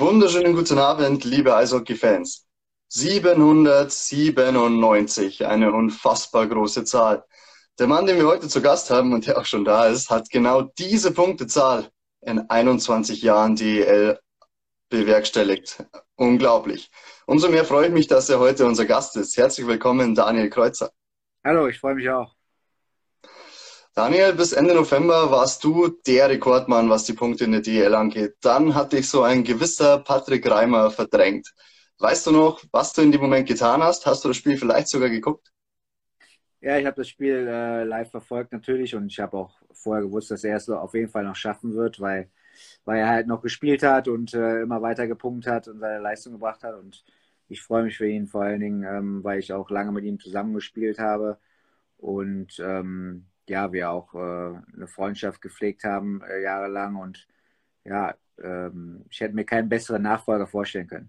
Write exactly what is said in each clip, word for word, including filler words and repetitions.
wunderschönen guten Abend, liebe Eishockey-Fans. siebenhundertsiebenundneunzig, eine unfassbar große Zahl. Der Mann, den wir heute zu Gast haben und der auch schon da ist, hat genau diese Punktezahl in einundzwanzig Jahren D E L bewerkstelligt. Unglaublich. Umso mehr freue ich mich, dass er heute unser Gast ist. Herzlich willkommen, Daniel Kreuzer. Hallo, ich freue mich auch. Daniel, bis Ende November warst du der Rekordmann, was die Punkte in der D E L angeht. Dann hat dich so ein gewisser Patrick Reimer verdrängt. Weißt du noch, was du in dem Moment getan hast? Hast du das Spiel vielleicht sogar geguckt? Ja, ich habe das Spiel äh, live verfolgt natürlich und ich habe auch vorher gewusst, dass er es so auf jeden Fall noch schaffen wird, weil, weil er halt noch gespielt hat und äh, immer weiter gepunktet hat und seine Leistung gebracht hat. Und ich freue mich für ihn vor allen Dingen, ähm, weil ich auch lange mit ihm zusammengespielt habe und ähm, ja, wir auch äh, eine Freundschaft gepflegt haben äh, jahrelang und ja, ähm, ich hätte mir keinen besseren Nachfolger vorstellen können.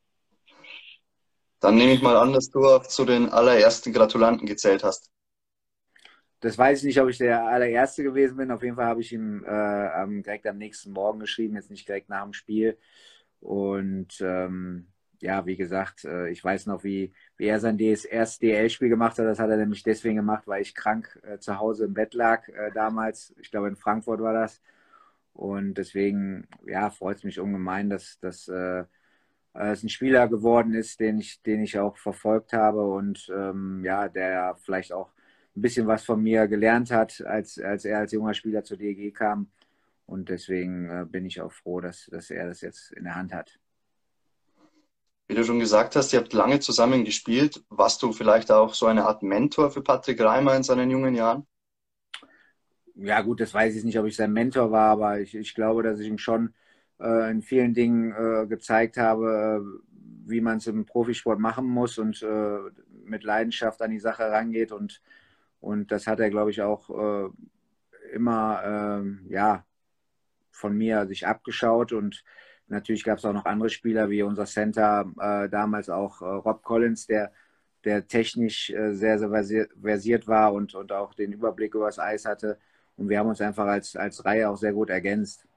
Dann nehme ich mal an, dass du auch zu den allerersten Gratulanten gezählt hast. Das weiß ich nicht, ob ich der allererste gewesen bin. Auf jeden Fall habe ich ihm äh, am, direkt am nächsten Morgen geschrieben, jetzt nicht direkt nach dem Spiel. Und ähm, ja, wie gesagt, äh, ich weiß noch, wie, wie er sein D S erstes D L-Spiel gemacht hat. Das hat er nämlich deswegen gemacht, weil ich krank äh, zu Hause im Bett lag äh, damals. Ich glaube, in Frankfurt war das. Und deswegen, ja, freut es mich ungemein, dass, dass äh, es ein Spieler geworden ist, den ich, den ich auch verfolgt habe und ähm, ja, der vielleicht auch ein bisschen was von mir gelernt hat, als, als er als junger Spieler zur D E G kam. Und deswegen äh, bin ich auch froh, dass, dass er das jetzt in der Hand hat. Wie du schon gesagt hast, ihr habt lange zusammen gespielt. Warst du vielleicht auch so eine Art Mentor für Patrick Reimer in seinen jungen Jahren? Ja, gut, das weiß ich nicht, ob ich sein Mentor war, aber ich, ich glaube, dass ich ihm schon äh, in vielen Dingen äh, gezeigt habe, äh, wie man es im Profisport machen muss und äh, mit Leidenschaft an die Sache rangeht. Und, und das hat er, glaube ich, auch äh, immer ähm, ja, von mir sich abgeschaut. Und natürlich gab es auch noch andere Spieler, wie unser Center, äh, damals auch äh, Rob Collins, der, der technisch äh, sehr, sehr versiert, versiert war und, und auch den Überblick über das Eis hatte. Und wir haben uns einfach als, als Reihe auch sehr gut ergänzt.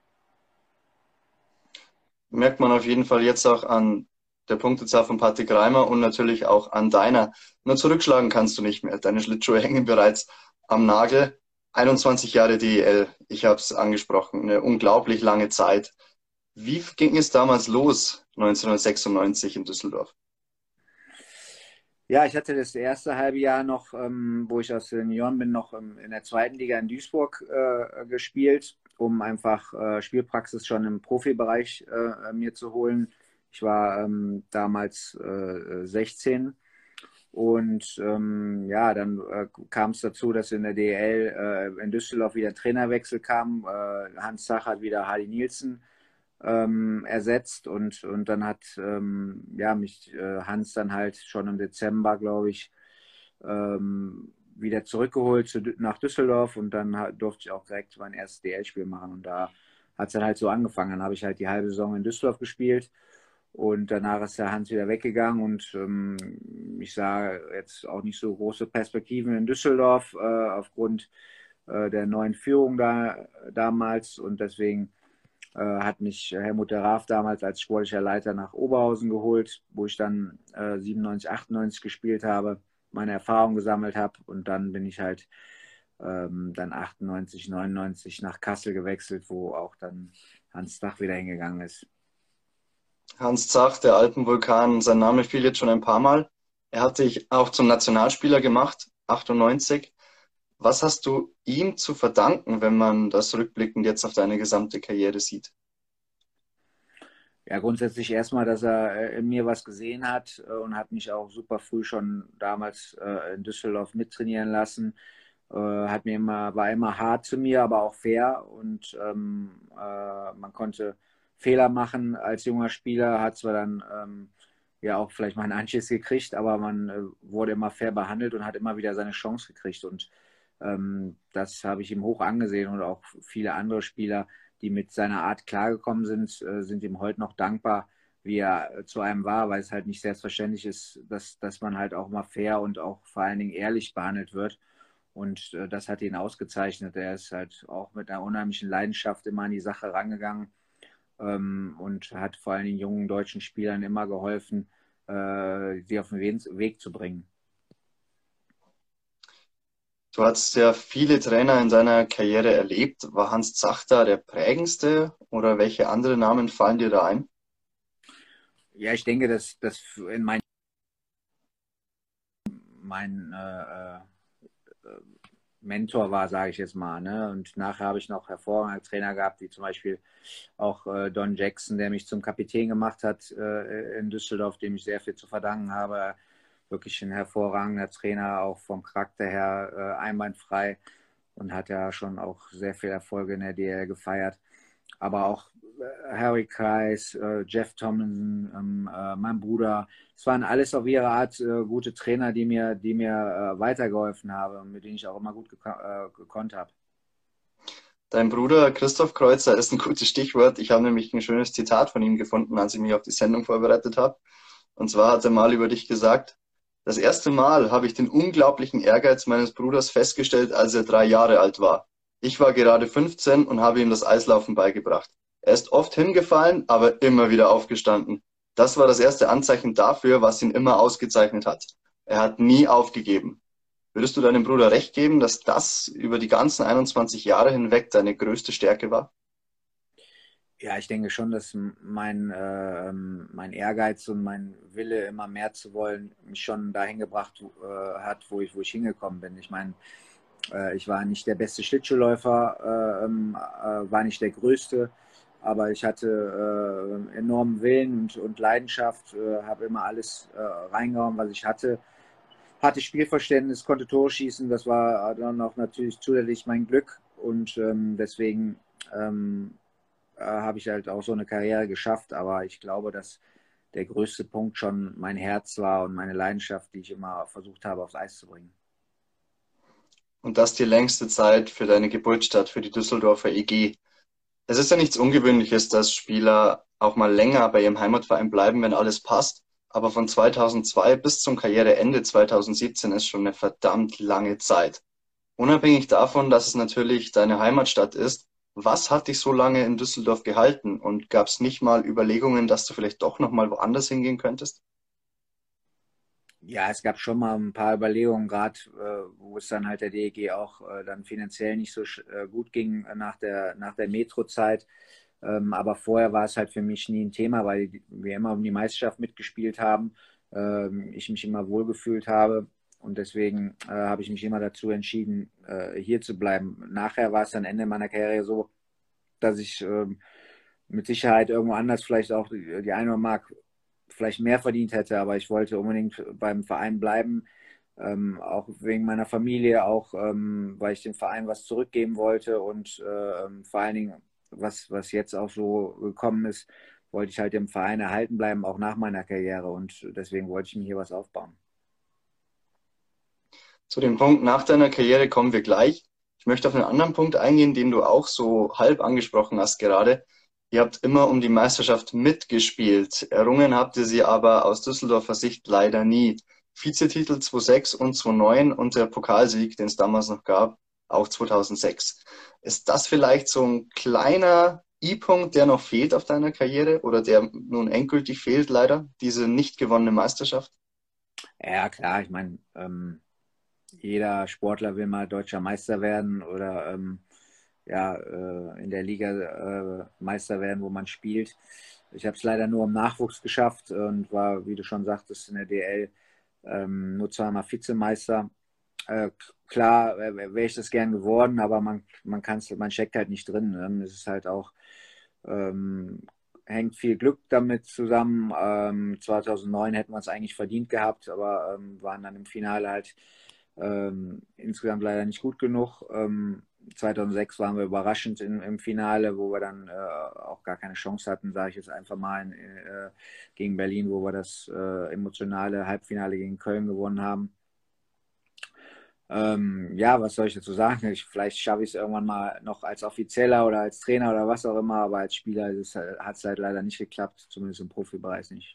Merkt man auf jeden Fall jetzt auch an der Punktezahl von Patrick Reimer und natürlich auch an deiner. Nur zurückschlagen kannst du nicht mehr. Deine Schlittschuhe hängen bereits am Nagel. einundzwanzig Jahre D E L, ich habe es angesprochen, eine unglaublich lange Zeit. Wie ging es damals los, neunzehnhundertsechsundneunzig in Düsseldorf? Ja, ich hatte das erste halbe Jahr noch, ähm, wo ich aus Senioren bin, noch ähm, in der zweiten Liga in Duisburg äh, gespielt, um einfach äh, Spielpraxis schon im Profibereich äh, mir zu holen. Ich war ähm, damals äh, sechzehn und ähm, ja, dann äh, kam es dazu, dass in der D E L äh, in Düsseldorf wieder ein Trainerwechsel kam. Äh, Hans Zach hat wieder Hardy Nielsen ähm, ersetzt und, und dann hat ähm, ja, mich äh, Hans dann halt schon im Dezember, glaube ich, ähm, wieder zurückgeholt zu, nach Düsseldorf und dann halt, durfte ich auch direkt mein erstes D L-Spiel machen und da hat es dann halt so angefangen. Dann habe ich halt die halbe Saison in Düsseldorf gespielt und danach ist der Hans wieder weggegangen und ähm, ich sah jetzt auch nicht so große Perspektiven in Düsseldorf äh, aufgrund äh, der neuen Führung da damals und deswegen äh, hat mich Helmut der Raaf damals als sportlicher Leiter nach Oberhausen geholt, wo ich dann äh, siebenundneunzig, achtundneunzig gespielt habe, meine Erfahrung gesammelt habe und dann bin ich halt ähm, dann achtundneunzig, neunundneunzig nach Kassel gewechselt, wo auch dann Hans Dach wieder hingegangen ist. Hans Zach, der Alpenvulkan, sein Name fiel jetzt schon ein paar Mal. Er hat dich auch zum Nationalspieler gemacht, achtundneunzig. Was hast du ihm zu verdanken, wenn man das rückblickend jetzt auf deine gesamte Karriere sieht? Ja, grundsätzlich erstmal, dass er äh, in mir was gesehen hat äh, und hat mich auch super früh schon damals äh, in Düsseldorf mittrainieren lassen. Äh, hat mir immer, war immer hart zu mir, aber auch fair und ähm, äh, man konnte Fehler machen als junger Spieler, hat zwar dann ähm, ja auch vielleicht mal einen Anschiss gekriegt, aber man äh, wurde immer fair behandelt und hat immer wieder seine Chance gekriegt und ähm, das habe ich ihm hoch angesehen und auch viele andere Spieler, die mit seiner Art klargekommen sind, äh, sind ihm heute noch dankbar, wie er äh, zu einem war, weil es halt nicht selbstverständlich ist, dass, dass man halt auch mal fair und auch vor allen Dingen ehrlich behandelt wird. Und äh, das hat ihn ausgezeichnet. Er ist halt auch mit einer unheimlichen Leidenschaft immer an die Sache rangegangen. ähm, und hat vor allem den jungen deutschen Spielern immer geholfen, äh, sie auf den Weg, Weg zu bringen. Du hast ja viele Trainer in deiner Karriere erlebt. War Hans Zachter der prägendste oder welche andere Namen fallen dir da ein? Ja, ich denke, dass das in mein, mein äh, äh, Mentor war, sage ich jetzt mal. Ne? Und nachher habe ich noch hervorragende Trainer gehabt, wie zum Beispiel auch äh, Don Jackson, der mich zum Kapitän gemacht hat äh, in Düsseldorf, dem ich sehr viel zu verdanken habe. Wirklich ein hervorragender Trainer, auch vom Charakter her äh, einwandfrei und hat ja schon auch sehr viele Erfolge in der D L gefeiert. Aber auch äh, Harry Kreis, äh, Jeff Tomlinson, ähm, äh, mein Bruder, es waren alles auf ihre Art äh, gute Trainer, die mir, die mir äh, weitergeholfen haben und mit denen ich auch immer gut geko äh, gekonnt habe. Dein Bruder Christoph Kreuzer ist ein gutes Stichwort. Ich habe nämlich ein schönes Zitat von ihm gefunden, als ich mich auf die Sendung vorbereitet habe. Und zwar hat er mal über dich gesagt: Das erste Mal habe ich den unglaublichen Ehrgeiz meines Bruders festgestellt, als er drei Jahre alt war. Ich war gerade fünfzehn und habe ihm das Eislaufen beigebracht. Er ist oft hingefallen, aber immer wieder aufgestanden. Das war das erste Anzeichen dafür, was ihn immer ausgezeichnet hat. Er hat nie aufgegeben. Würdest du deinem Bruder recht geben, dass das über die ganzen einundzwanzig Jahre hinweg deine größte Stärke war? Ja, ich denke schon, dass mein, äh, mein Ehrgeiz und mein Wille, immer mehr zu wollen, mich schon dahin gebracht äh, hat, wo ich, wo ich hingekommen bin. Ich meine, äh, ich war nicht der beste Schlittschuhläufer, äh, äh, war nicht der größte, aber ich hatte äh, enormen Willen und, und Leidenschaft, äh, habe immer alles äh, reingehauen, was ich hatte. Hatte Spielverständnis, konnte Tore schießen, das war dann auch natürlich zusätzlich mein Glück und ähm, deswegen ähm, äh, habe ich halt auch so eine Karriere geschafft, aber ich glaube, dass der größte Punkt schon mein Herz war und meine Leidenschaft, die ich immer versucht habe, aufs Eis zu bringen. Und das die längste Zeit für deine Geburtsstadt, für die Düsseldorfer E G. Es ist ja nichts Ungewöhnliches, dass Spieler auch mal länger bei ihrem Heimatverein bleiben, wenn alles passt. Aber von zweitausendzwei bis zum Karriereende zweitausendsiebzehn ist schon eine verdammt lange Zeit. Unabhängig davon, dass es natürlich deine Heimatstadt ist, was hat dich so lange in Düsseldorf gehalten? Und gab es nicht mal Überlegungen, dass du vielleicht doch noch mal woanders hingehen könntest? Ja, es gab schon mal ein paar Überlegungen, gerade äh, wo es dann halt der D E G auch äh, dann finanziell nicht so äh, gut ging äh, nach der, nach der Metro-Zeit. Ähm, aber vorher war es halt für mich nie ein Thema, weil wir immer um die Meisterschaft mitgespielt haben, ähm, ich mich immer wohlgefühlt habe und deswegen äh, habe ich mich immer dazu entschieden, äh, hier zu bleiben. Nachher war es dann Ende meiner Karriere so, dass ich ähm, mit Sicherheit irgendwo anders vielleicht auch die, die eine Mark vielleicht mehr verdient hätte, aber ich wollte unbedingt beim Verein bleiben, ähm, auch wegen meiner Familie, auch ähm, weil ich dem Verein was zurückgeben wollte und äh, vor allen Dingen, was, was jetzt auch so gekommen ist, wollte ich halt dem Verein erhalten bleiben, auch nach meiner Karriere und deswegen wollte ich mir hier was aufbauen. Zu dem Punkt nach deiner Karriere kommen wir gleich. Ich möchte auf einen anderen Punkt eingehen, den du auch so halb angesprochen hast gerade. Ihr habt immer um die Meisterschaft mitgespielt. Errungen habt ihr sie aber aus Düsseldorfer Sicht leider nie. Vizetitel zweitausendsechs und zweitausendneun und der Pokalsieg, den es damals noch gab, auch zweitausendsechs. Ist das vielleicht so ein kleiner I-Punkt, der noch fehlt auf deiner Karriere oder der nun endgültig fehlt leider, diese nicht gewonnene Meisterschaft? Ja, klar, ich meine, ähm, jeder Sportler will mal deutscher Meister werden oder ähm, ja, äh, in der Liga äh, Meister werden, wo man spielt. Ich habe es leider nur im Nachwuchs geschafft und war, wie du schon sagtest, in der D L ähm, nur zweimal Vizemeister. Äh, klar äh, wäre ich das gern geworden, aber man, man kann's, man steckt halt nicht drin. Ne? Es ist halt auch, ähm, hängt viel Glück damit zusammen. Ähm, zweitausendneun hätten wir es eigentlich verdient gehabt, aber ähm, waren dann im Finale halt ähm, insgesamt leider nicht gut genug. Ähm, zweitausendsechs waren wir überraschend in, im Finale, wo wir dann äh, auch gar keine Chance hatten, sage ich jetzt einfach mal, in, äh, gegen Berlin, wo wir das äh, emotionale Halbfinale gegen Köln gewonnen haben. Ähm, ja, was soll ich dazu sagen? Ich, vielleicht schaffe ich es irgendwann mal noch als Offizieller oder als Trainer oder was auch immer, aber als Spieler hat es halt leider nicht geklappt, zumindest im Profibereich nicht.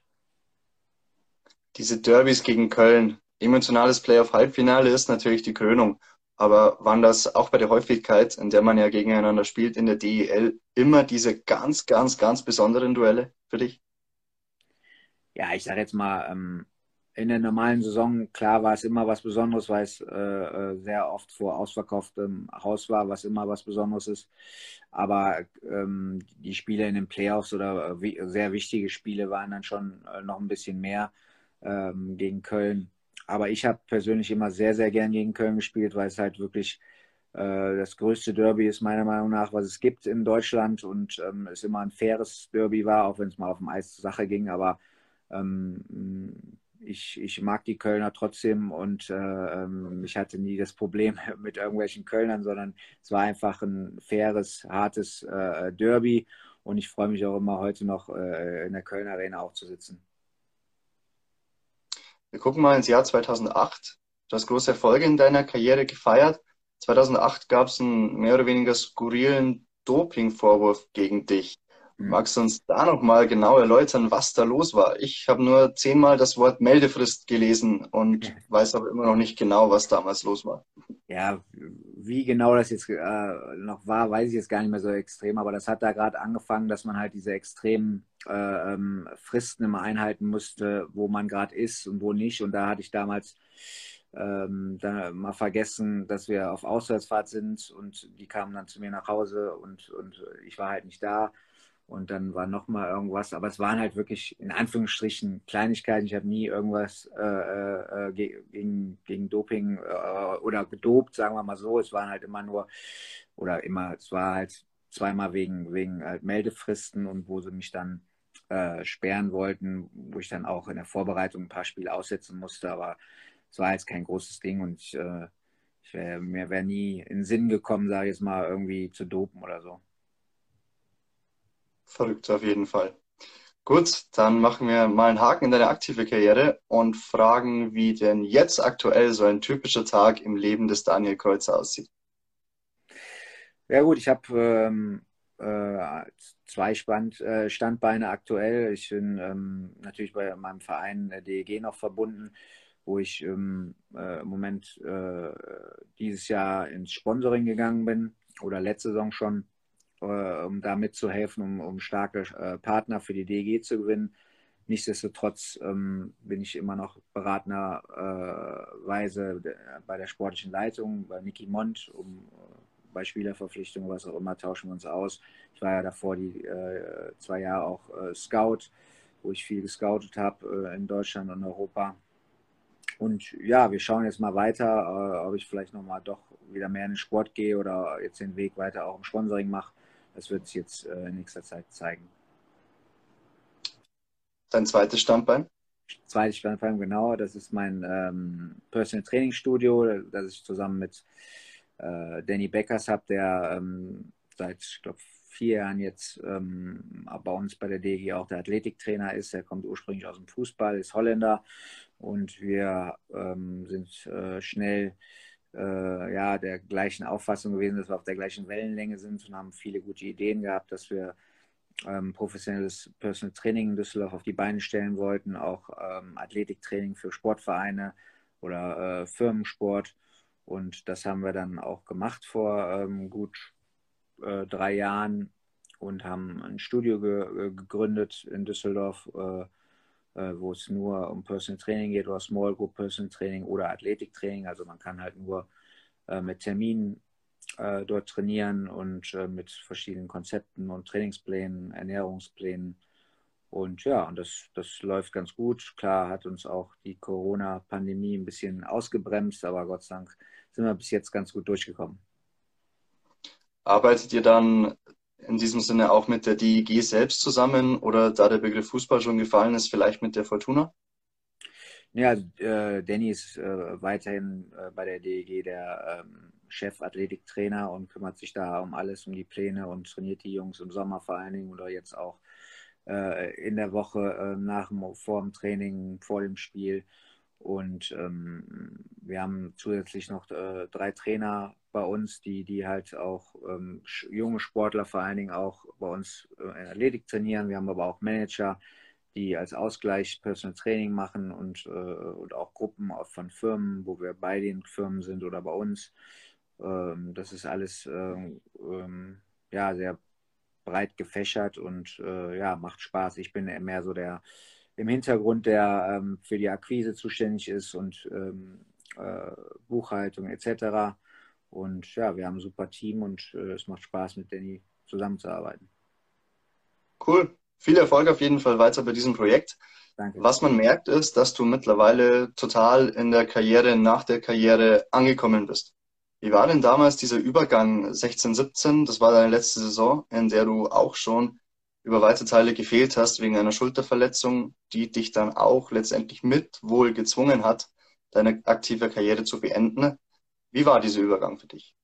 Diese Derbys gegen Köln, emotionales Playoff-Halbfinale ist natürlich die Krönung. Aber waren das auch bei der Häufigkeit, in der man ja gegeneinander spielt in der D E L, immer diese ganz, ganz, ganz besonderen Duelle für dich? Ja, ich sage jetzt mal, ähm, in der normalen Saison, klar war es immer was Besonderes, weil es äh, äh, sehr oft vor ausverkauftem Haus war, was immer was Besonderes ist. Aber ähm, die Spiele in den Playoffs oder äh, wi- sehr wichtige Spiele waren dann schon äh, noch ein bisschen mehr ähm, gegen Köln. Aber ich habe persönlich immer sehr, sehr gern gegen Köln gespielt, weil es halt wirklich äh, das größte Derby ist meiner Meinung nach, was es gibt in Deutschland und ähm, es immer ein faires Derby war, auch wenn es mal auf dem Eis zur Sache ging. Aber ähm, ich, ich mag die Kölner trotzdem und äh, ähm, ich hatte nie das Problem mit irgendwelchen Kölnern, sondern es war einfach ein faires, hartes äh, Derby und ich freue mich auch immer heute noch äh, in der Köln Arena auch zu sitzen. Wir gucken mal ins Jahr zweitausendacht. Du hast große Erfolge in deiner Karriere gefeiert. zweitausendacht gab es einen mehr oder weniger skurrilen Dopingvorwurf gegen dich. Hm. Magst du uns da nochmal genau erläutern, was da los war? Ich habe nur zehnmal das Wort Meldefrist gelesen und weiß aber immer noch nicht genau, was damals los war. Ja, wie genau das jetzt äh, noch war, weiß ich jetzt gar nicht mehr so extrem, aber das hat da gerade angefangen, dass man halt diese extremen äh, ähm, Fristen immer einhalten musste, wo man gerade ist und wo nicht. Und da hatte ich damals ähm, da mal vergessen, dass wir auf Auswärtsfahrt sind und die kamen dann zu mir nach Hause und, und ich war halt nicht da. Und dann war noch mal irgendwas, aber es waren halt wirklich in Anführungsstrichen Kleinigkeiten. Ich habe nie irgendwas äh, äh, ge- gegen, gegen Doping äh, oder gedopt, sagen wir mal so. Es waren halt immer nur, oder immer, es war halt zweimal wegen, wegen halt Meldefristen und wo sie mich dann äh, sperren wollten, wo ich dann auch in der Vorbereitung ein paar Spiele aussetzen musste, aber es war jetzt kein großes Ding und ich, äh, ich wär, mir wäre nie in den Sinn gekommen, sage ich jetzt mal, irgendwie zu dopen oder so. Verrückt auf jeden Fall. Gut, dann machen wir mal einen Haken in deine aktive Karriere und fragen, wie denn jetzt aktuell so ein typischer Tag im Leben des Daniel Kreuzer aussieht. Ja gut, ich habe ähm, äh, zwei Spann äh, Standbeine aktuell. Ich bin ähm, natürlich bei meinem Verein äh, D E G noch verbunden, wo ich ähm, äh, im Moment äh, dieses Jahr ins Sponsoring gegangen bin oder letzte Saison schon, äh, um da mitzuhelfen, um, um starke äh, Partner für die D E G zu gewinnen. Nichtsdestotrotz ähm, bin ich immer noch beratenderweise äh, bei der sportlichen Leitung, bei Niki Mond, um äh, bei Spielerverpflichtungen, was auch immer, tauschen wir uns aus. Ich war ja davor die äh, zwei Jahre auch äh, Scout, wo ich viel gescoutet habe äh, in Deutschland und Europa. Und ja, wir schauen jetzt mal weiter, äh, ob ich vielleicht nochmal doch wieder mehr in den Sport gehe oder jetzt den Weg weiter auch im Sponsoring mache. Das wird sich jetzt äh, in nächster Zeit zeigen. Dein zweites Standbein? Zweites Standbein, genau, das ist mein ähm, Personal Training Studio, das ich zusammen mit äh, Danny Beckers habe, der ähm, seit, ich glaube, vier Jahren jetzt ähm, bei uns bei der D G auch der Athletiktrainer ist. Er kommt ursprünglich aus dem Fußball, ist Holländer und wir ähm, sind äh, schnell äh, ja, der gleichen Auffassung gewesen, dass wir auf der gleichen Wellenlänge sind und haben viele gute Ideen gehabt, dass wir ähm, professionelles Personal Training in Düsseldorf auf die Beine stellen wollten, auch ähm, Athletiktraining für Sportvereine oder äh, Firmensport. Und das haben wir dann auch gemacht vor ähm, gut äh, drei Jahren und haben ein Studio ge gegründet in Düsseldorf, äh, äh, wo es nur um Personal Training geht oder Small Group Personal Training oder Athletiktraining. Also man kann halt nur äh, mit Terminen äh, dort trainieren und äh, mit verschiedenen Konzepten und Trainingsplänen, Ernährungsplänen. Und ja, und das, das läuft ganz gut. Klar hat uns auch die Corona-Pandemie ein bisschen ausgebremst, aber Gott sei Dank sind wir bis jetzt ganz gut durchgekommen. Arbeitet ihr dann in diesem Sinne auch mit der D E G selbst zusammen oder da der Begriff Fußball schon gefallen ist, vielleicht mit der Fortuna? Ja, äh, Danny ist äh, weiterhin äh, bei der D E G der ähm, Chef-Athletiktrainer und kümmert sich da um alles, um die Pläne und trainiert die Jungs im Sommer vor allen Dingen oder jetzt auch äh, in der Woche äh, nach dem, vor dem Training, vor dem Spiel. Und ähm, wir haben zusätzlich noch äh, drei Trainer bei uns, die, die halt auch ähm, junge Sportler vor allen Dingen auch bei uns äh, in Athletik trainieren. Wir haben aber auch Manager, die als Ausgleich Personal Training machen und, äh, und auch Gruppen von Firmen, wo wir bei den Firmen sind oder bei uns. Ähm, das ist alles ähm, ähm, ja, sehr breit gefächert und äh, ja, macht Spaß. Ich bin mehr so der im Hintergrund, der ähm, für die Akquise zuständig ist und ähm, äh, Buchhaltung et cetera. Und ja, wir haben ein super Team und äh, es macht Spaß, mit Danny zusammenzuarbeiten. Cool. Viel Erfolg auf jeden Fall weiter bei diesem Projekt. Danke. Was man merkt, ist, dass du mittlerweile total in der Karriere, nach der Karriere angekommen bist. Wie war denn damals dieser Übergang sechzehn, siebzehn? Das war deine letzte Saison, in der du auch schon über weite Teile gefehlt hast wegen einer Schulterverletzung, die dich dann auch letztendlich mit wohl gezwungen hat, deine aktive Karriere zu beenden. Wie war dieser Übergang für dich?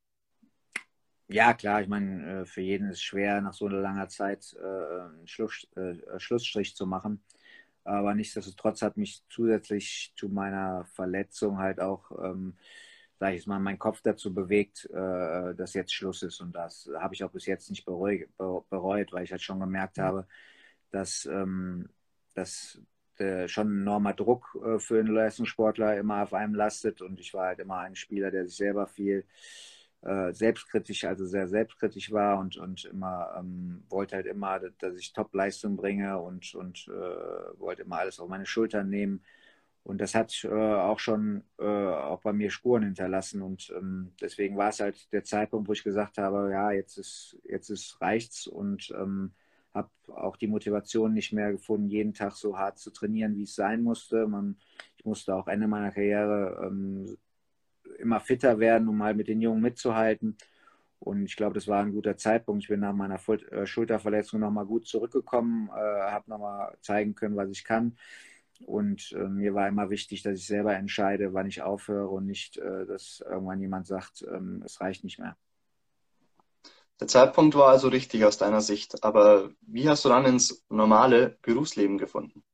Ja, klar, ich meine, äh, für jeden ist es schwer, nach so einer langer Zeit äh, einen Schluss, äh, Schlussstrich zu machen. Aber nichtsdestotrotz hat mich zusätzlich zu meiner Verletzung halt auch, ähm, sage ich jetzt mal, mein Kopf dazu bewegt, äh, dass jetzt Schluss ist. Und das habe ich auch bis jetzt nicht bereu bereut, weil ich halt schon gemerkt habe, dass, ähm, dass äh, schon ein enormer Druck äh, für einen Leistungssportler immer auf einem lastet. Und ich war halt immer ein Spieler, der sich selber viel äh, selbstkritisch, also sehr selbstkritisch war und, und immer ähm, wollte halt immer, dass ich Top-Leistung bringe und, und äh, wollte immer alles auf meine Schultern nehmen. Und das hat äh, auch schon äh, auch bei mir Spuren hinterlassen. Und ähm, deswegen war es halt der Zeitpunkt, wo ich gesagt habe, ja, jetzt ist, jetzt ist reicht's und ähm, habe auch die Motivation nicht mehr gefunden, jeden Tag so hart zu trainieren, wie es sein musste. Man, ich musste auch Ende meiner Karriere ähm, immer fitter werden, um halt mit den Jungen mitzuhalten. Und ich glaube, das war ein guter Zeitpunkt. Ich bin nach meiner Schulterverletzung nochmal gut zurückgekommen, äh, habe nochmal zeigen können, was ich kann. Und äh, mir war immer wichtig, dass ich selber entscheide, wann ich aufhöre und nicht, äh, dass irgendwann jemand sagt, ähm, es reicht nicht mehr. Der Zeitpunkt war also richtig aus deiner Sicht, aber wie hast du dann ins normale Berufsleben gefunden?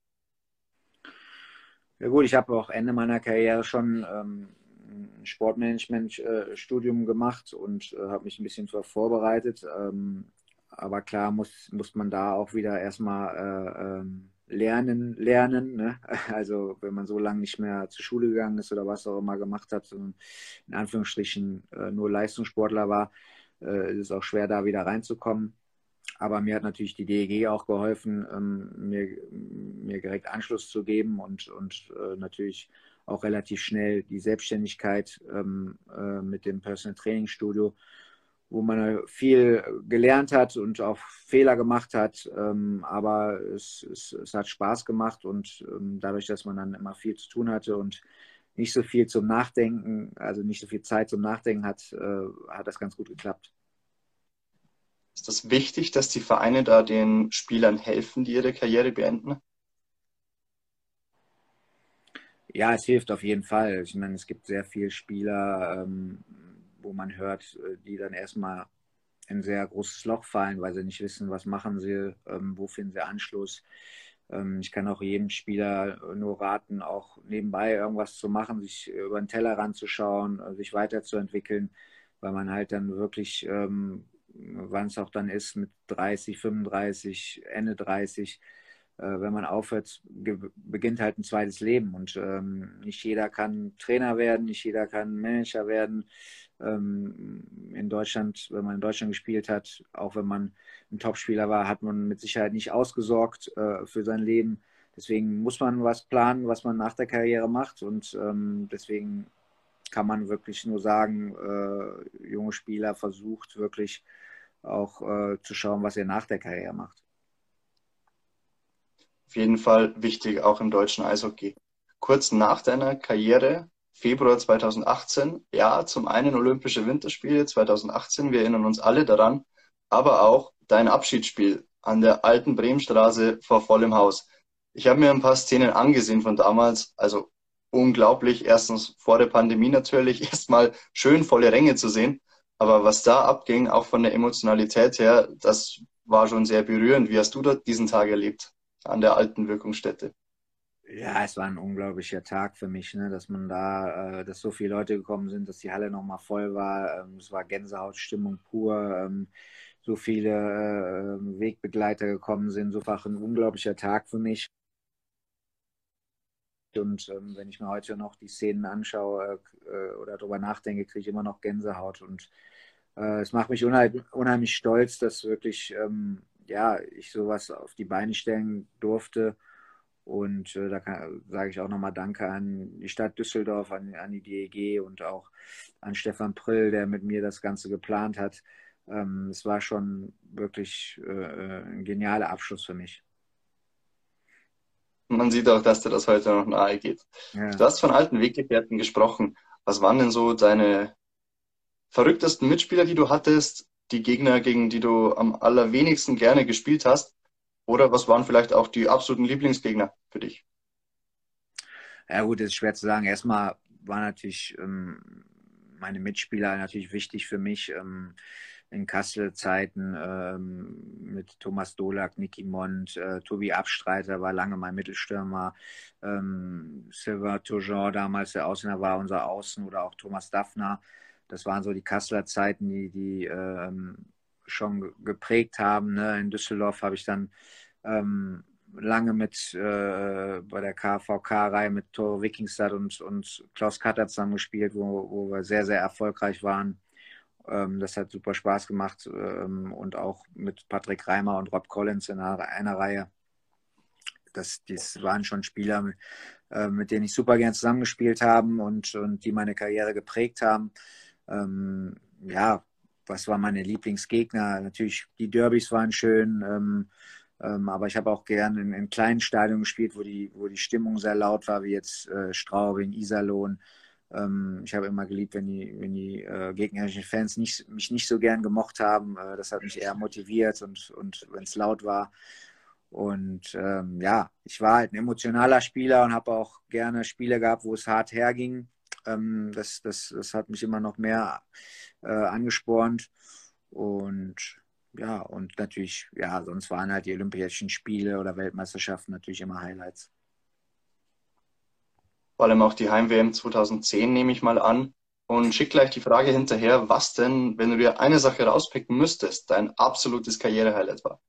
Ja gut, ich habe auch Ende meiner Karriere schon ähm, ein Sportmanagement-Studium gemacht und äh, habe mich ein bisschen darauf vorbereitet. Ähm, aber klar muss, muss man da auch wieder erstmal äh, ähm, lernen, lernen. Ne? Also wenn man so lange nicht mehr zur Schule gegangen ist oder was auch immer gemacht hat, sondern in Anführungsstrichen äh, nur Leistungssportler war, äh, ist es auch schwer, da wieder reinzukommen. Aber mir hat natürlich die D E G auch geholfen, ähm, mir, mir direkt Anschluss zu geben und, und äh, natürlich auch relativ schnell die Selbstständigkeit ähm, äh, mit dem Personal Training Studio, wo man viel gelernt hat und auch Fehler gemacht hat. Ähm, aber es, es, es hat Spaß gemacht und ähm, dadurch, dass man dann immer viel zu tun hatte und nicht so viel zum Nachdenken, also nicht so viel Zeit zum Nachdenken hat, äh, hat das ganz gut geklappt. Ist das wichtig, dass die Vereine da den Spielern helfen, die ihre Karriere beenden? Ja, es hilft auf jeden Fall. Ich meine, es gibt sehr viele Spieler, ähm, wo man hört, äh, die dann erstmal in ein sehr großes Loch fallen, weil sie nicht wissen, was machen sie, ähm, wo finden sie Anschluss. Ähm, ich kann auch jedem Spieler nur raten, auch nebenbei irgendwas zu machen, sich über den Tellerrand zu schauen, äh, sich weiterzuentwickeln, weil man halt dann wirklich, ähm, wann es auch dann ist, mit dreißig, fünfunddreißig, Ende dreißig, äh, wenn man aufhört, beginnt halt ein zweites Leben. Und ähm, nicht jeder kann Trainer werden, nicht jeder kann Manager werden. Ähm, in Deutschland, wenn man in Deutschland gespielt hat, auch wenn man ein Topspieler war, hat man mit Sicherheit nicht ausgesorgt äh, für sein Leben. Deswegen muss man was planen, was man nach der Karriere macht. Und ähm, deswegen kann man wirklich nur sagen, äh, junge Spieler versucht wirklich auch äh, zu schauen, was er nach der Karriere macht. Auf jeden Fall wichtig, auch im deutschen Eishockey. Kurz nach deiner Karriere, Februar zweitausendachtzehn, ja, zum einen Olympische Winterspiele zweitausendachtzehn, wir erinnern uns alle daran, aber auch dein Abschiedsspiel an der alten Bremenstraße vor vollem Haus. Ich habe mir ein paar Szenen angesehen von damals, also unglaublich, erstens vor der Pandemie natürlich, erstmal schön volle Ränge zu sehen, aber was da abging, auch von der Emotionalität her, das war schon sehr berührend. Wie hast du dort diesen Tag erlebt? An der alten Wirkungsstätte. Ja, es war ein unglaublicher Tag für mich, ne, dass man da, äh, dass so viele Leute gekommen sind, dass die Halle nochmal voll war. Ähm, es war Gänsehautstimmung pur. Ähm, so viele äh, Wegbegleiter gekommen sind. So war ein unglaublicher Tag für mich. Und ähm, wenn ich mir heute noch die Szenen anschaue äh, oder darüber nachdenke, kriege ich immer noch Gänsehaut. Und äh, es macht mich unheimlich, unheimlich stolz, dass wirklich ähm, ja, ich sowas auf die Beine stellen durfte. Und äh, da sage ich auch nochmal Danke an die Stadt Düsseldorf, an, an die D E G und auch an Stefan Prill, der mit mir das Ganze geplant hat. Ähm, es war schon wirklich äh, ein genialer Abschluss für mich. Man sieht auch, dass dir das heute noch nahe geht. Ja. Du hast von alten Weggefährten gesprochen. Was waren denn so deine verrücktesten Mitspieler, die du hattest, die Gegner, gegen die du am allerwenigsten gerne gespielt hast? Oder was waren vielleicht auch die absoluten Lieblingsgegner für dich? Ja gut, das ist schwer zu sagen. Erstmal war natürlich ähm, meine Mitspieler natürlich wichtig für mich. Ähm, in Kassel-Zeiten ähm, mit Thomas Dolak, Niki Mond, äh, Tobi Abstreiter war lange mein Mittelstürmer, ähm, Sylvain Turgeon damals der Ausländer war unser Außen oder auch Thomas Daffner. Das waren so die Kasseler Zeiten, die, die ähm, schon geprägt haben. Ne? In Düsseldorf habe ich dann ähm, lange mit äh, bei der K V K-Reihe mit Toro Wikingstad und, und Klaus Katter zusammen gespielt, wo, wo wir sehr, sehr erfolgreich waren. Ähm, das hat super Spaß gemacht ähm, und auch mit Patrick Reimer und Rob Collins in einer, einer Reihe. Das, das waren schon Spieler, äh, mit denen ich super gern zusammengespielt habe und, und die meine Karriere geprägt haben. Ähm, ja, was waren meine Lieblingsgegner? Natürlich, die Derbys waren schön, ähm, ähm, aber ich habe auch gern in, in kleinen Stadien gespielt, wo die, wo die Stimmung sehr laut war, wie jetzt äh, Straubing, Iserlohn. Ähm, ich habe immer geliebt, wenn die, wenn die äh, gegnerischen Fans nicht, mich nicht so gern gemocht haben. Äh, das hat mich eher motiviert und, und wenn es laut war. Und ähm, ja, ich war halt ein emotionaler Spieler und habe auch gerne Spiele gehabt, wo es hart herging. Ähm, das, das, das hat mich immer noch mehr äh, angespornt. Und ja, und natürlich, ja, sonst waren halt die Olympischen Spiele oder Weltmeisterschaften natürlich immer Highlights. Vor allem auch die Heim-W M zweitausendzehn nehme ich mal an. Und schick gleich die Frage hinterher, was denn, wenn du dir eine Sache rauspicken müsstest, dein absolutes Karrierehighlight war?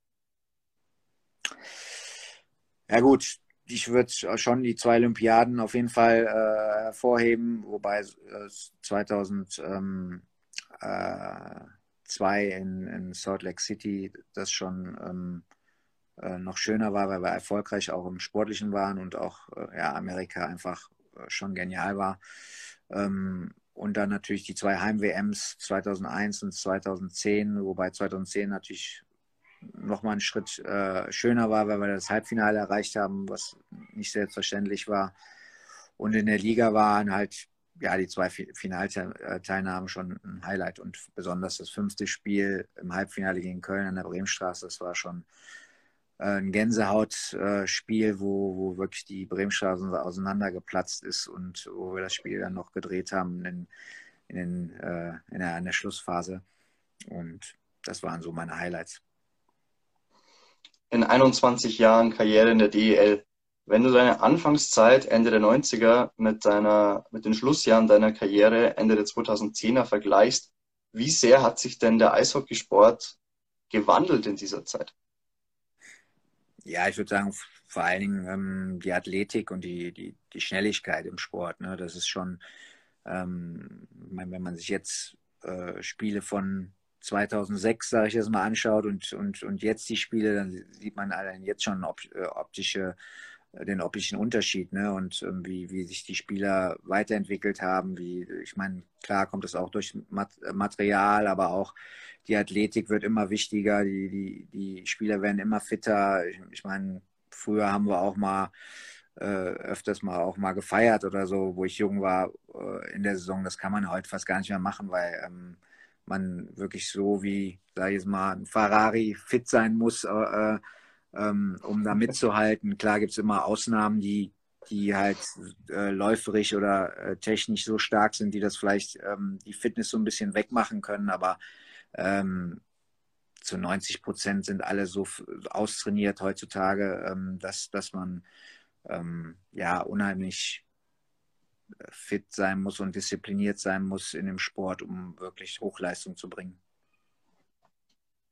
Ja gut, ich würde schon die zwei Olympiaden auf jeden Fall äh, hervorheben, wobei äh, zweitausendzwei in, in Salt Lake City das schon ähm, äh, noch schöner war, weil wir erfolgreich auch im Sportlichen waren und auch äh, ja, Amerika einfach äh, schon genial war. Ähm, und dann natürlich die zwei Heim-W Ms zweitausendeins und zweitausendzehn, wobei zweitausendzehn natürlich nochmal einen Schritt äh, schöner war, weil wir das Halbfinale erreicht haben, was nicht selbstverständlich war. Und in der Liga waren halt ja die zwei Finalteilnahmen schon ein Highlight und besonders das fünfte Spiel im Halbfinale gegen Köln an der Bremenstraße, das war schon äh, ein Gänsehautspiel, wo, wo wirklich die Bremenstraße auseinandergeplatzt ist und wo wir das Spiel dann noch gedreht haben in, in, den, äh, in, der, in der Schlussphase. Und das waren so meine Highlights. In einundzwanzig Jahren Karriere in der D E L, wenn du deine Anfangszeit Ende der neunziger mit deiner, mit den Schlussjahren deiner Karriere Ende der zweitausendzehner vergleichst, wie sehr hat sich denn der Eishockeysport gewandelt in dieser Zeit? Ja, ich würde sagen, vor allen Dingen ähm, die Athletik und die, die, die Schnelligkeit im Sport. Ne? Das ist schon, ähm, ich meine, wenn man sich jetzt äh, Spiele von zweitausendsechs, sage ich jetzt mal, anschaut und, und, und jetzt die Spiele, dann sieht man allein jetzt schon op äh, optische, äh, den optischen Unterschied, ne? Und ähm, wie, wie sich die Spieler weiterentwickelt haben. Wie, ich meine, klar kommt das auch durch Mat Material, aber auch die Athletik wird immer wichtiger, die, die, die Spieler werden immer fitter. Ich, ich meine, früher haben wir auch mal äh, öfters mal auch mal gefeiert oder so, wo ich jung war äh, in der Saison. Das kann man heute fast gar nicht mehr machen, weil ähm, man wirklich so wie, sag ich jetzt mal, ein Ferrari fit sein muss, äh, ähm, um da mitzuhalten. Klar gibt es immer Ausnahmen, die, die halt äh, läuferisch oder äh, technisch so stark sind, die das vielleicht ähm, die Fitness so ein bisschen wegmachen können, aber ähm, zu neunzig Prozent sind alle so austrainiert heutzutage, ähm, dass, dass man ähm, ja unheimlich fit sein muss und diszipliniert sein muss in dem Sport, um wirklich Hochleistung zu bringen.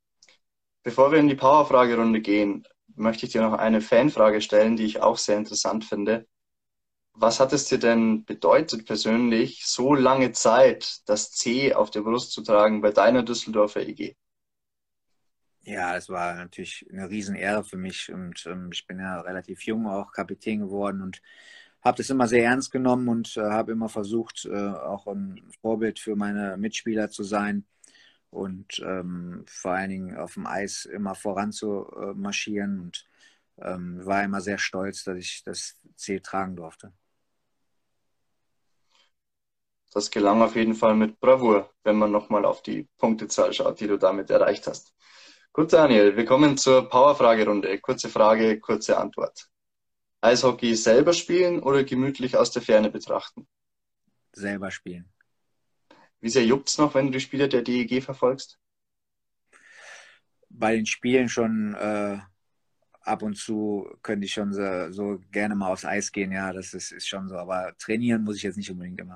Bevor wir in die Powerfragerunde gehen, möchte ich dir noch eine Fanfrage stellen, die ich auch sehr interessant finde. Was hat es dir denn bedeutet persönlich, so lange Zeit das C auf der Brust zu tragen bei deiner Düsseldorfer E G? Ja, es war natürlich eine Riesenehre für mich und ähm, ich bin ja relativ jung auch Kapitän geworden und habe das immer sehr ernst genommen und äh, habe immer versucht, äh, auch ein Vorbild für meine Mitspieler zu sein und ähm, vor allen Dingen auf dem Eis immer voran zu äh, marschieren und ähm, war immer sehr stolz, dass ich das C tragen durfte. Das gelang auf jeden Fall mit Bravour, wenn man nochmal auf die Punktezahl schaut, die du damit erreicht hast. Gut, Daniel, wir kommen zur Powerfragerunde. Kurze Frage, kurze Antwort. Eishockey selber spielen oder gemütlich aus der Ferne betrachten? Selber spielen. Wie sehr juckt's noch, wenn du die Spiele der D E G verfolgst? Bei den Spielen schon äh, ab und zu könnte ich schon so, so gerne mal aufs Eis gehen, ja, das ist, ist schon so, aber trainieren muss ich jetzt nicht unbedingt immer.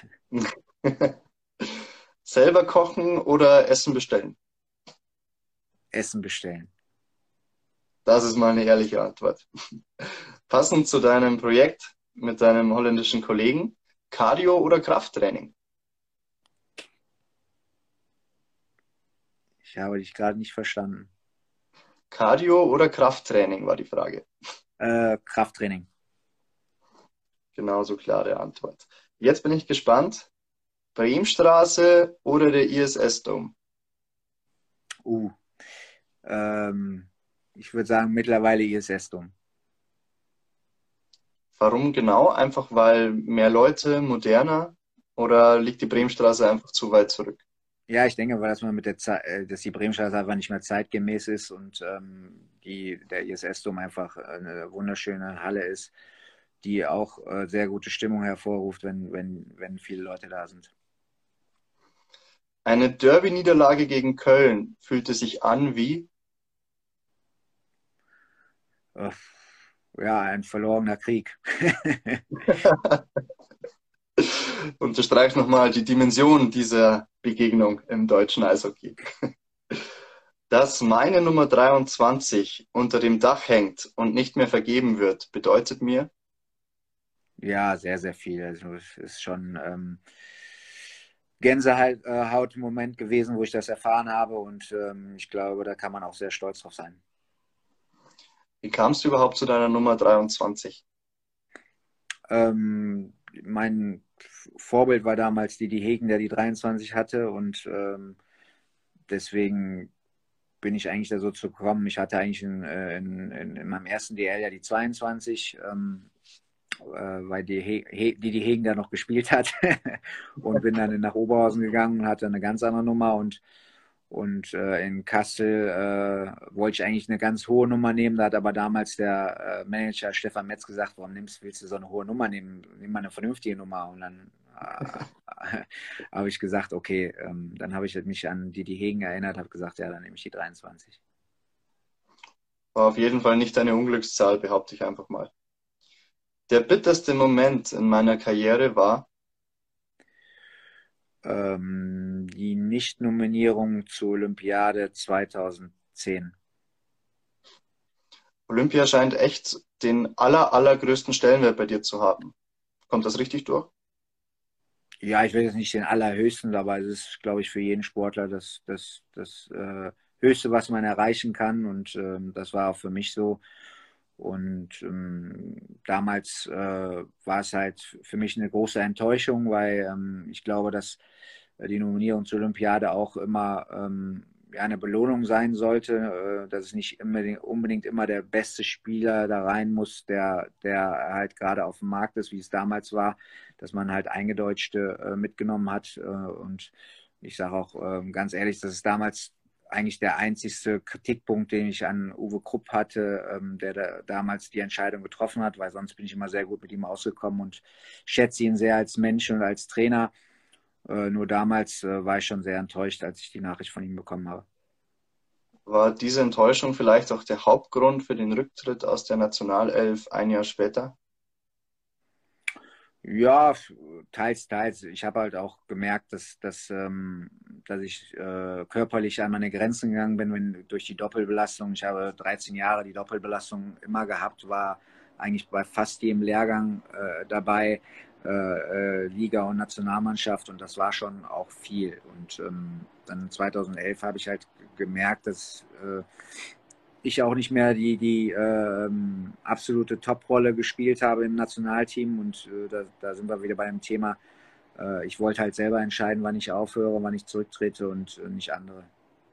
Selber kochen oder Essen bestellen? Essen bestellen. Das ist mal eine ehrliche Antwort. Passend zu deinem Projekt mit deinem holländischen Kollegen, Cardio oder Krafttraining? Ich habe dich gerade nicht verstanden. Cardio oder Krafttraining war die Frage. Äh, Krafttraining. Genauso klare Antwort. Jetzt bin ich gespannt. Bremenstraße oder der I S S-Dom? Uh, ähm, ich würde sagen mittlerweile I S S-Dom. Warum genau? Einfach weil mehr Leute, moderner oder liegt die Bremenstraße einfach zu weit zurück? Ja, ich denke, weil das man mit der Zeit, äh, dass die Bremenstraße einfach nicht mehr zeitgemäß ist und ähm, die, der I S S-Dom einfach eine wunderschöne Halle ist, die auch äh, sehr gute Stimmung hervorruft, wenn, wenn, wenn viele Leute da sind. Eine Derby-Niederlage gegen Köln fühlte sich an wie, Äh, ja, ein verlorener Krieg. unterstreicht nochmal die Dimension dieser Begegnung im deutschen Eishockey. Dass meine Nummer dreiundzwanzig unter dem Dach hängt und nicht mehr vergeben wird, bedeutet mir, Ja, sehr, sehr viel. Also es ist schon ähm, Gänsehaut-Moment gewesen, wo ich das erfahren habe und ähm, ich glaube, da kann man auch sehr stolz drauf sein. wie kamst du überhaupt zu deiner Nummer dreiundzwanzig? Ähm, mein Vorbild war damals Didi Hegen, der die dreiundzwanzig hatte und ähm, deswegen bin ich eigentlich da so zu kommen. Ich hatte eigentlich in, äh, in, in, in meinem ersten D L ja die zweiundzwanzig, ähm, äh, weil die, He He die die Hegen da noch gespielt hat und bin dann nach Oberhausen gegangen und hatte eine ganz andere Nummer und und äh, in Kassel äh, wollte ich eigentlich eine ganz hohe Nummer nehmen. Da hat aber damals der äh, Manager Stefan Metz gesagt, warum nimmst, willst du so eine hohe Nummer nehmen? Nimm mal eine vernünftige Nummer. Und dann äh, habe ich gesagt, okay, ähm, dann habe ich mich an Didi Hegen erinnert, habe gesagt, ja, dann nehme ich die dreiundzwanzig. War auf jeden Fall nicht deine Unglückszahl, behaupte ich einfach mal. Der bitterste Moment in meiner Karriere war, Ähm, die Nicht-Nominierung zur Olympiade zweitausendzehn. Olympia scheint echt den aller, allergrößten Stellenwert bei dir zu haben. Kommt das richtig durch? Ja, ich will jetzt nicht den allerhöchsten, aber es ist, glaube ich, für jeden Sportler das, das, das äh, Höchste, was man erreichen kann. Und ähm, das war auch für mich so. Und ähm, damals äh, war es halt für mich eine große Enttäuschung, weil ähm, ich glaube, dass die Nominierung zur Olympiade auch immer ähm, ja, eine Belohnung sein sollte, äh, dass es nicht unbedingt, unbedingt immer der beste Spieler da rein muss, der, der halt gerade auf dem Markt ist, wie es damals war, dass man halt Eingedeutschte äh, mitgenommen hat. Äh, und ich sage auch äh, ganz ehrlich, dass es damals eigentlich der einzigste Kritikpunkt, den ich an Uwe Krupp hatte, ähm, der da damals die Entscheidung getroffen hat, weil sonst bin ich immer sehr gut mit ihm ausgekommen und schätze ihn sehr als Mensch und als Trainer. Äh, nur damals äh, war ich schon sehr enttäuscht, als ich die Nachricht von ihm bekommen habe. War diese Enttäuschung vielleicht auch der Hauptgrund für den Rücktritt aus der Nationalelf ein Jahr später? Ja, teils, teils. Ich habe halt auch gemerkt, dass, dass, ähm, dass ich äh, körperlich an meine Grenzen gegangen bin, wenn, durch die Doppelbelastung. Ich habe dreizehn Jahre die Doppelbelastung immer gehabt, war eigentlich bei fast jedem Lehrgang äh, dabei, äh, äh, Liga und Nationalmannschaft, und das war schon auch viel. Und ähm, dann zweitausendelf habe ich halt gemerkt, dass äh, ich auch nicht mehr die, die ähm, absolute Top-Rolle gespielt habe im Nationalteam, und äh, da, da sind wir wieder bei dem Thema. Äh, ich wollte halt selber entscheiden, wann ich aufhöre, wann ich zurücktrete, und äh, nicht andere.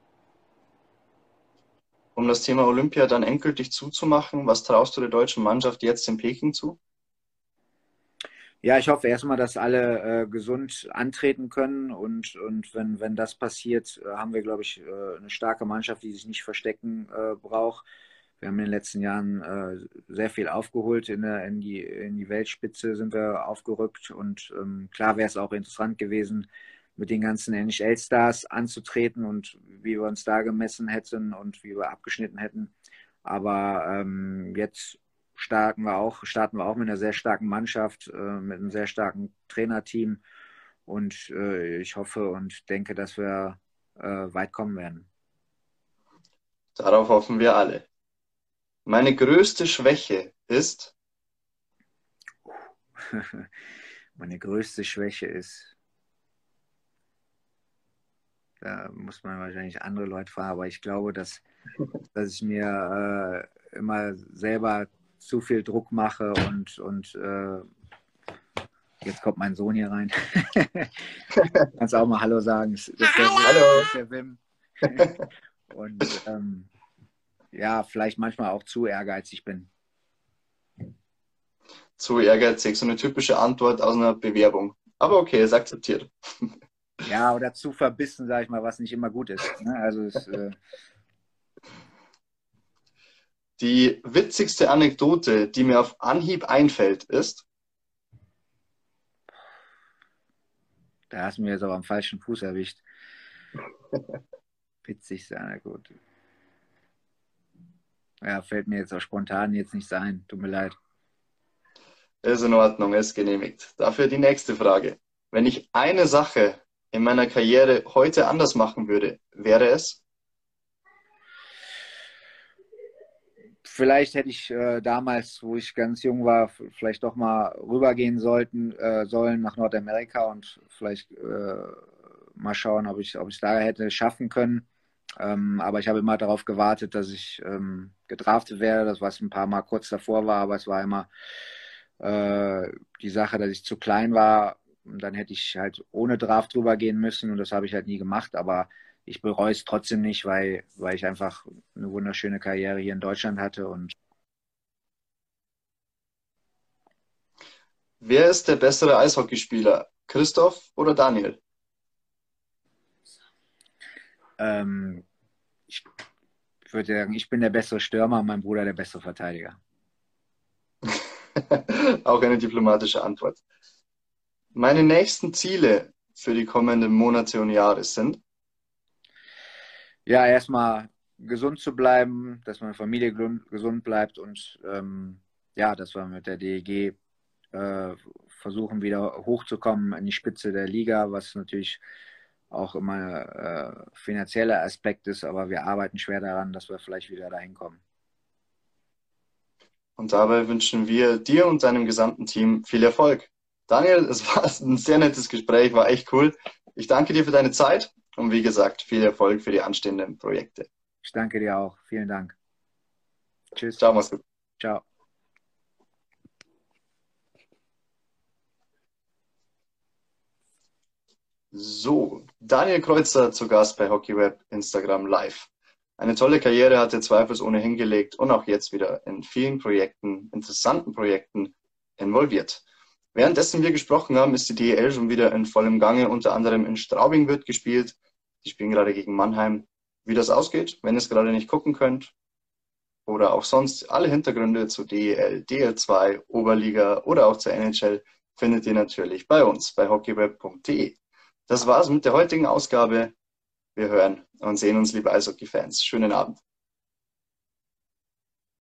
Um das Thema Olympia dann endgültig zuzumachen, was traust du der deutschen Mannschaft jetzt in Peking zu? Ja, ich hoffe erstmal, dass alle äh, gesund antreten können, und, und wenn, wenn das passiert, äh, haben wir, glaube ich, äh, eine starke Mannschaft, die sich nicht verstecken äh, braucht. Wir haben in den letzten Jahren äh, sehr viel aufgeholt. In, der, in, die, in die Weltspitze sind wir aufgerückt, und ähm, klar wäre es auch interessant gewesen, mit den ganzen N H L-Stars anzutreten und wie wir uns da gemessen hätten und wie wir abgeschnitten hätten. Aber ähm, jetzt starten wir auch, starten wir auch mit einer sehr starken Mannschaft, äh, mit einem sehr starken Trainerteam, und äh, ich hoffe und denke, dass wir äh, weit kommen werden. Darauf hoffen wir alle. Meine größte Schwäche ist, Meine größte Schwäche ist, da muss man wahrscheinlich andere Leute fragen, aber ich glaube, dass, dass ich mir äh, immer selber zu viel Druck mache, und, und äh, jetzt kommt mein Sohn hier rein. Kannst auch mal Hallo sagen. Das ist der, das ist der Wim. Und ähm, ja, vielleicht manchmal auch zu ehrgeizig bin. zu ehrgeizig, so eine typische Antwort aus einer Bewerbung. Aber okay, ist akzeptiert. Ja, oder zu verbissen, sage ich mal, was nicht immer gut ist. Ne? Also es, äh, Die witzigste Anekdote, die mir auf Anhieb einfällt, ist, da hast du mir jetzt aber am falschen Fuß erwischt. Witzig sein, gut. Ja, fällt mir jetzt auch spontan jetzt nicht ein. Tut mir leid. ist in Ordnung, ist genehmigt. Dafür die nächste Frage. Wenn ich eine Sache in meiner Karriere heute anders machen würde, wäre es? Vielleicht hätte ich äh, damals, wo ich ganz jung war, vielleicht doch mal rübergehen sollten, äh, sollen nach Nordamerika, und vielleicht äh, mal schauen, ob ich ob ich da hätte schaffen können. Ähm, aber ich habe immer darauf gewartet, dass ich ähm, gedraftet werde, das was ein paar Mal kurz davor war, aber es war immer äh, die Sache, dass ich zu klein war, und dann hätte ich halt ohne Draft drüber gehen müssen, und das habe ich halt nie gemacht, aber ich bereue es trotzdem nicht, weil, weil ich einfach eine wunderschöne Karriere hier in Deutschland hatte. Und Wer ist der bessere Eishockeyspieler? Christoph oder Daniel? ähm, ich würde sagen, ich bin der bessere Stürmer, mein Bruder der bessere Verteidiger. Auch eine diplomatische Antwort. Meine nächsten Ziele für die kommenden Monate und Jahre sind, Ja, erstmal gesund zu bleiben, dass meine Familie gesund bleibt, und ähm, ja, dass wir mit der D E G äh, versuchen, wieder hochzukommen an die Spitze der Liga, was natürlich auch immer äh, finanzieller Aspekt ist, aber wir arbeiten schwer daran, dass wir vielleicht wieder dahin kommen. und dabei wünschen wir dir und deinem gesamten Team viel Erfolg. Daniel, es war ein sehr nettes Gespräch, war echt cool. Ich danke dir für deine Zeit und wie gesagt, viel Erfolg für die anstehenden Projekte. Ich danke dir auch. Vielen Dank. Tschüss. Ciao, mach's gut. Ciao. So, Daniel Kreuzer zu Gast bei HockeyWeb Instagram Live. Eine tolle Karriere hat er zweifelsohne hingelegt und auch jetzt wieder in vielen Projekten, interessanten Projekten involviert. Währenddessen wir gesprochen haben, ist die D E L schon wieder in vollem Gange. Unter anderem in Straubing wird gespielt. Die spielen gerade gegen Mannheim. Wie das ausgeht, wenn ihr es gerade nicht gucken könnt, oder auch sonst alle Hintergründe zu D E L, D L zwei, Oberliga oder auch zur N H L findet ihr natürlich bei uns bei hockeyweb punkt de. Das war's mit der heutigen Ausgabe. Wir hören und sehen uns, liebe Eishockey-Fans. Schönen Abend.